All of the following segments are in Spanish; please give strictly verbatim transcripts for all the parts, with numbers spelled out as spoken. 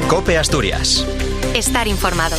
COPE Asturias. Estar informado.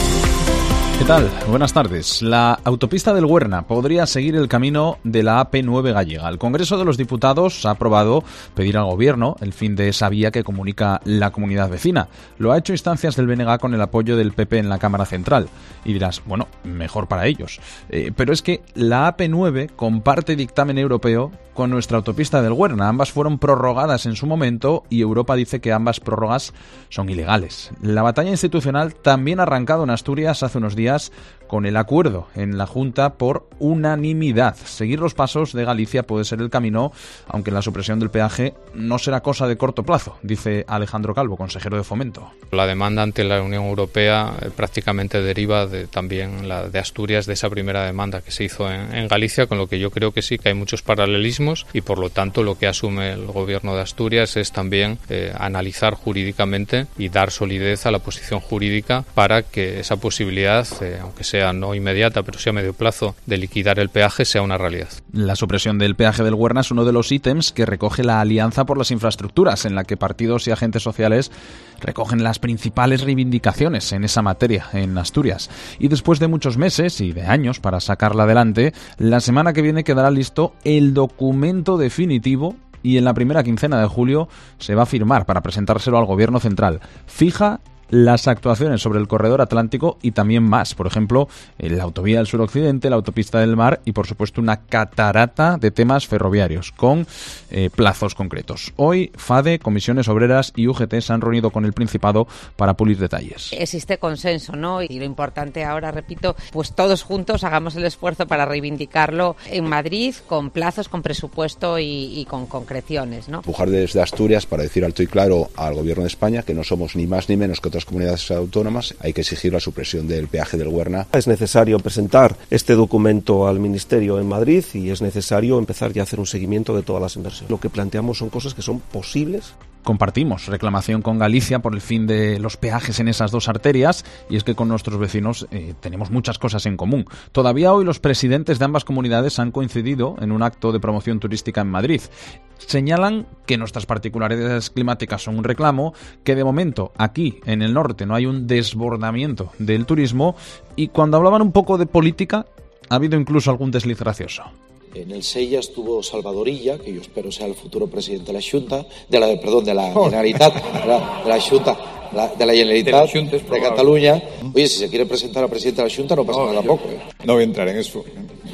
¿Qué tal? Buenas tardes. La autopista del Huerna podría seguir el camino de la A P nueve gallega. El Congreso de los Diputados ha aprobado pedir al Gobierno el fin de esa vía que comunica la comunidad vecina. Lo ha hecho a instancias del B N G con el apoyo del P P en la Cámara Central. Y dirás, bueno, mejor para ellos. Eh, pero es que la A P nueve comparte dictamen europeo con nuestra autopista del Huerna. Ambas fueron prorrogadas en su momento y Europa dice que ambas prórrogas son ilegales. La batalla institucional también ha arrancado en Asturias hace unos días con el acuerdo en la Junta por unanimidad. Seguir los pasos de Galicia puede ser el camino, aunque la supresión del peaje no será cosa de corto plazo, dice Alejandro Calvo, consejero de Fomento. La demanda ante la Unión Europea eh, prácticamente deriva de, también la de Asturias, de esa primera demanda que se hizo en, en Galicia, con lo que yo creo que sí, que hay muchos paralelismos y por lo tanto lo que asume el Gobierno de Asturias es también eh, analizar jurídicamente y dar solidez a la posición jurídica para que esa posibilidad, eh, aunque sea no inmediata, pero sí a medio plazo, de liquidar el peaje sea una realidad. La supresión del peaje del Huerna es uno de los ítems que recoge la Alianza por las Infraestructuras, en la que partidos y agentes sociales recogen las principales reivindicaciones en esa materia en Asturias. Y después de muchos meses y de años para sacarla adelante, la semana que viene quedará listo el documento definitivo y en la primera quincena de julio se va a firmar para presentárselo al Gobierno Central. Fija las actuaciones sobre el corredor atlántico y también más, por ejemplo, la autovía del suroccidente, la autopista del mar y, por supuesto, una catarata de temas ferroviarios con eh, plazos concretos. Hoy, FADE, Comisiones Obreras y U G T se han reunido con el Principado para pulir detalles. Existe consenso, ¿no? Y lo importante ahora, repito, pues todos juntos hagamos el esfuerzo para reivindicarlo en Madrid con plazos, con presupuesto y, y con concreciones, ¿no? Empujar desde Asturias para decir alto y claro al Gobierno de España que no somos ni más ni menos que otras comunidades autónomas, hay que exigir la supresión del peaje del Huerna. Es necesario presentar este documento al Ministerio en Madrid y es necesario empezar ya a hacer un seguimiento de todas las inversiones. Lo que planteamos son cosas que son posibles. Compartimos reclamación con Galicia por el fin de los peajes en esas dos arterias y es que con nuestros vecinos eh, tenemos muchas cosas en común. Todavía hoy los presidentes de ambas comunidades han coincidido en un acto de promoción turística en Madrid. Señalan que nuestras particularidades climáticas son un reclamo, que de momento aquí en el norte no hay un desbordamiento del turismo y cuando hablaban un poco de política ha habido incluso algún desliz gracioso. En el Sella estuvo Salvador Illa, que yo espero sea el futuro presidente de la Xunta, de la, perdón, de la Generalitat, de la, de la Xunta, la, de la Generalitat de, la de Cataluña. Oye, si se quiere presentar a presidente de la Xunta no pasa no, nada tampoco. ¿eh? No voy a entrar en eso.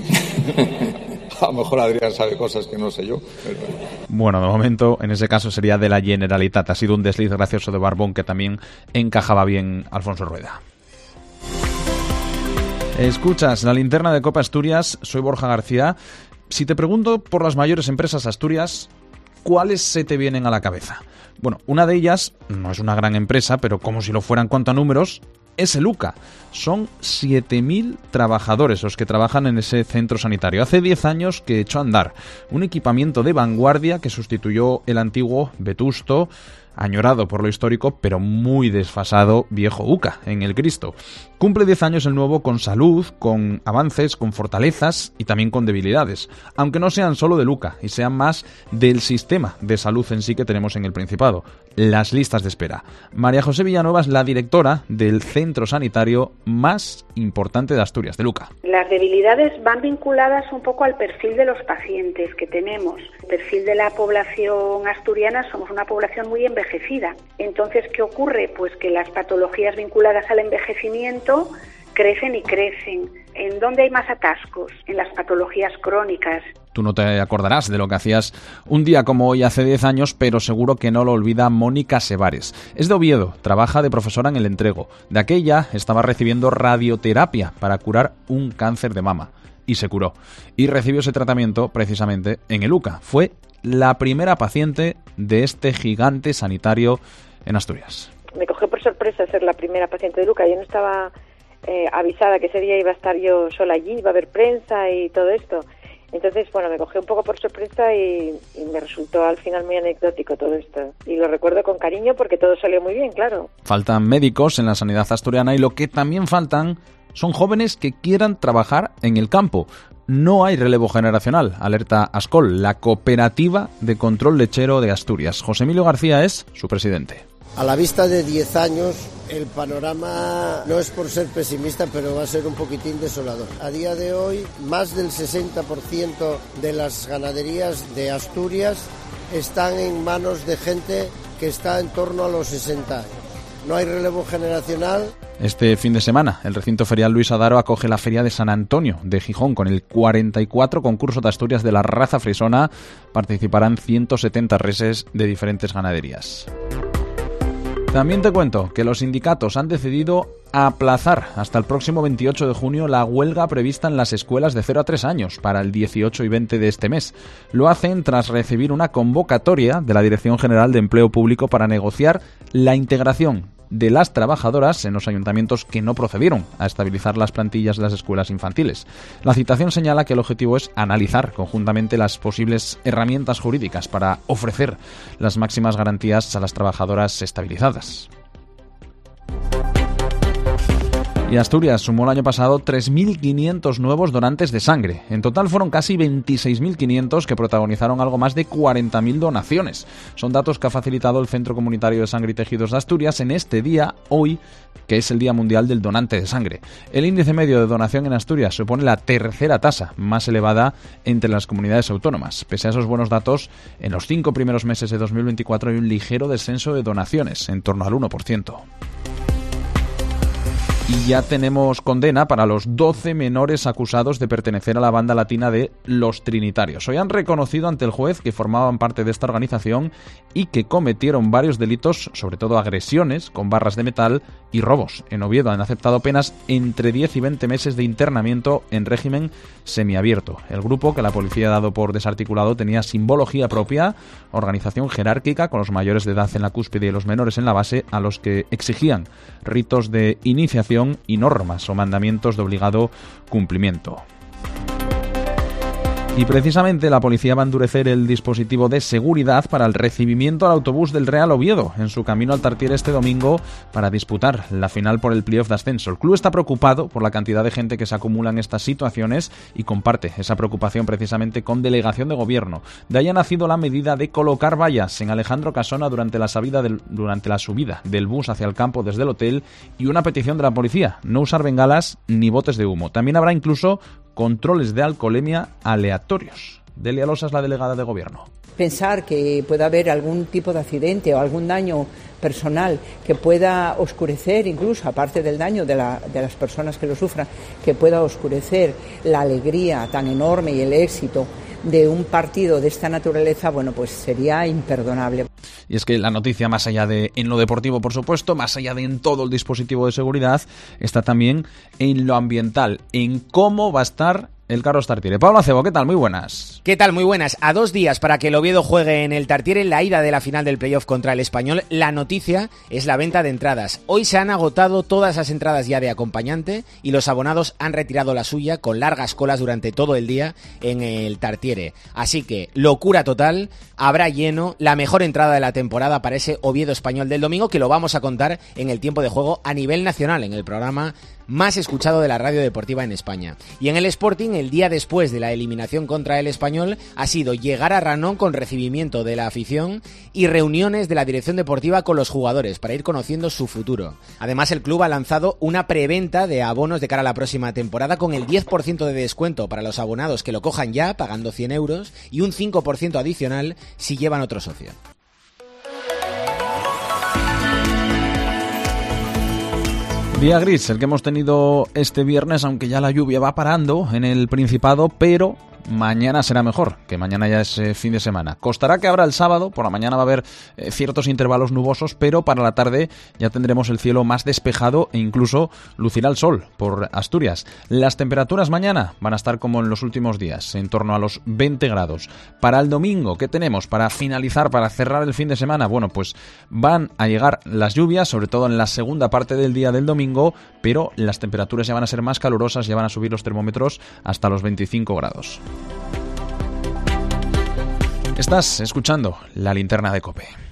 A lo mejor Adrián sabe cosas que no sé yo. Pero... Bueno, de momento, en ese caso sería de la Generalitat. Ha sido un desliz gracioso de Barbón que también encajaba bien Alfonso Rueda. Escuchas la linterna de COPE Asturias, soy Borja García. Si te pregunto por las mayores empresas Asturias, ¿cuáles se te vienen a la cabeza? Bueno, una de ellas no es una gran empresa, pero como si lo fuera en cuanto a números, es el U C A. Son siete mil trabajadores los que trabajan en ese centro sanitario. Hace diez años que echó a andar un equipamiento de vanguardia que sustituyó el antiguo vetusto, añorado por lo histórico, pero muy desfasado viejo U C A en el Cristo. Cumple diez años el nuevo con salud, con avances, con fortalezas y también con debilidades, aunque no sean solo del U C A y sean más del sistema de salud en sí que tenemos en el Principado, las listas de espera. María José Villanueva es la directora del centro sanitario más importante de Asturias, del U C A. Las debilidades van vinculadas un poco al perfil de los pacientes que tenemos. El perfil de la población asturiana, somos una población muy envejecida. Entonces, ¿qué ocurre? Pues que las patologías vinculadas al envejecimiento crecen y crecen. ¿En dónde hay más atascos? En las patologías crónicas. Tú no te acordarás de lo que hacías un día como hoy hace diez años, pero seguro que no lo olvida Mónica Sevares. Es de Oviedo, trabaja de profesora en el Entrego. De aquella estaba recibiendo radioterapia para curar un cáncer de mama. Y se curó. Y recibió ese tratamiento precisamente en el U C A. Fue la primera paciente de este gigante sanitario en Asturias. Me cogió por sorpresa ser la primera paciente de U C A. Yo no estaba eh, avisada que ese día iba a estar yo sola allí, iba a haber prensa y todo esto. Entonces, bueno, me cogió un poco por sorpresa y, y me resultó al final muy anecdótico todo esto. Y lo recuerdo con cariño porque todo salió muy bien, claro. Faltan médicos en la sanidad asturiana y lo que también faltan son jóvenes que quieran trabajar en el campo. No hay relevo generacional, alerta ASCOL, la cooperativa de control lechero de Asturias. José Emilio García es su presidente. A la vista de diez años, el panorama no es por ser pesimista, pero va a ser un poquitín desolador. A día de hoy, más del sesenta por ciento de las ganaderías de Asturias están en manos de gente que está en torno a los sesenta años. No hay relevo generacional. Este fin de semana, el recinto ferial Luis Adaro acoge la Feria de San Antonio de Gijón con el cuarenta y cuatro concurso de Asturias de la raza frisona. Participarán ciento setenta reses de diferentes ganaderías. También te cuento que los sindicatos han decidido aplazar hasta el próximo veintiocho de junio la huelga prevista en las escuelas de cero a tres años para el dieciocho y veinte de este mes. Lo hacen tras recibir una convocatoria de la Dirección General de Empleo Público para negociar la integración de las trabajadoras en los ayuntamientos que no procedieron a estabilizar las plantillas de las escuelas infantiles. La citación señala que el objetivo es analizar conjuntamente las posibles herramientas jurídicas para ofrecer las máximas garantías a las trabajadoras estabilizadas. Y Asturias sumó el año pasado tres mil quinientos nuevos donantes de sangre. En total fueron casi veintiséis mil quinientos que protagonizaron algo más de cuarenta mil donaciones. Son datos que ha facilitado el Centro Comunitario de Sangre y Tejidos de Asturias en este día, hoy, que es el Día Mundial del Donante de Sangre. El índice medio de donación en Asturias supone la tercera tasa más elevada entre las comunidades autónomas. Pese a esos buenos datos, en los cinco primeros meses de dos mil veinticuatro hay un ligero descenso de donaciones, en torno al uno por ciento. Y ya tenemos condena para los doce menores acusados de pertenecer a la banda latina de Los Trinitarios. Hoy han reconocido ante el juez que formaban parte de esta organización y que cometieron varios delitos, sobre todo agresiones con barras de metal y robos. En Oviedo han aceptado penas entre diez y veinte meses de internamiento en régimen semiabierto. El grupo, que la policía ha dado por desarticulado, tenía simbología propia, organización jerárquica con los mayores de edad en la cúspide y los menores en la base, a los que exigían ritos de iniciación y normas o mandamientos de obligado cumplimiento. Y precisamente la policía va a endurecer el dispositivo de seguridad para el recibimiento al autobús del Real Oviedo en su camino al Tartiere este domingo para disputar la final por el playoff de ascenso. El club está preocupado por la cantidad de gente que se acumula en estas situaciones y comparte esa preocupación precisamente con delegación de gobierno. De ahí ha nacido la medida de colocar vallas en Alejandro Casona durante la subida del, durante la subida del bus hacia el campo desde el hotel, y una petición de la policía: no usar bengalas ni botes de humo. También habrá incluso controles de alcoholemia aleatorios. Delia Losa es la delegada de gobierno. Pensar que pueda haber algún tipo de accidente o algún daño personal que pueda oscurecer, incluso aparte del daño de, la, de las personas que lo sufran, que pueda oscurecer la alegría tan enorme y el éxito de un partido de esta naturaleza, bueno, pues sería imperdonable. Y es que la noticia, más allá de en lo deportivo, por supuesto, más allá de en todo el dispositivo de seguridad, está también en lo ambiental, en cómo va a estar el Carlos Tartiere. Pablo Acebo, ¿qué tal? Muy buenas. ¿Qué tal? Muy buenas. A dos días para que el Oviedo juegue en el Tartiere en la ida de la final del playoff contra el Español, la noticia es la venta de entradas. Hoy se han agotado todas las entradas ya de acompañante y los abonados han retirado la suya con largas colas durante todo el día en el Tartiere. Así que, locura total, habrá lleno, la mejor entrada de la temporada para ese Oviedo Español del domingo, que lo vamos a contar en el tiempo de juego a nivel nacional, en el programa más escuchado de la radio deportiva en España. Y en el Sporting, el día después de la eliminación contra el Español, ha sido llegar a Ranón con recibimiento de la afición y reuniones de la dirección deportiva con los jugadores para ir conociendo su futuro. Además, el club ha lanzado una preventa de abonos de cara a la próxima temporada con el diez por ciento de descuento para los abonados que lo cojan ya, pagando cien euros, y un cinco por ciento adicional si llevan otro socio. Día gris, el que hemos tenido este viernes, aunque ya la lluvia va parando en el Principado, pero mañana será mejor, que mañana ya es eh, fin de semana. Costará que abra el sábado, por la mañana va a haber eh, ciertos intervalos nubosos, pero para la tarde ya tendremos el cielo más despejado e incluso lucirá el sol por Asturias. Las temperaturas mañana van a estar como en los últimos días, en torno a los veinte grados. Para el domingo, ¿qué tenemos? Para finalizar, para cerrar el fin de semana, bueno, pues van a llegar las lluvias, sobre todo en la segunda parte del día del domingo, pero las temperaturas ya van a ser más calurosas, ya van a subir los termómetros hasta los veinticinco grados. Estás escuchando La Linterna de COPE.